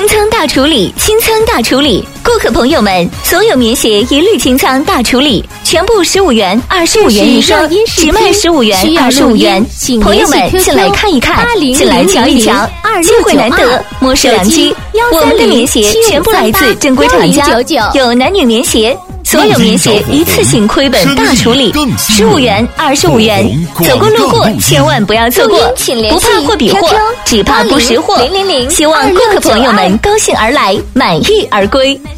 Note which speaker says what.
Speaker 1: 清仓大处理，清仓大处理，顾客朋友们，所有棉鞋一律清仓大处理，全部15元、25元一双，只卖15元、25元。朋友们，进来看一看，进来瞧一瞧，机会难得，摸是良机。我们的棉鞋全部来自正规厂家，有男女棉鞋。所有棉鞋一次性亏本大处理，15元、25元，走过路过千万不要错过，不怕货比货，只怕不识货。希望顾客朋友们高兴而来，满意而归。